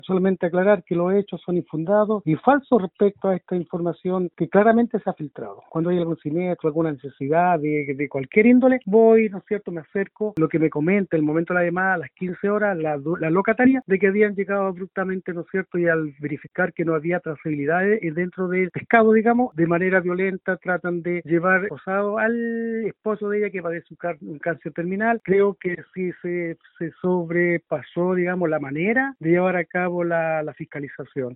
Solamente aclarar que los hechos son infundados y falsos respecto a esta información que claramente se ha filtrado. Cuando hay algún siniestro, alguna necesidad de cualquier índole, voy, ¿no es cierto?, me acerco, lo que me comenta el momento de la llamada a las 15 horas, la locataria, de que habían llegado abruptamente, ¿no es cierto?, y al verificar que no había trazabilidades dentro del pescado, digamos, de manera violenta tratan de llevar posado al esposo de ella que padece un cáncer terminal. Creo que sí se sobrepasó, digamos, la manera de llevar a cabo la fiscalización.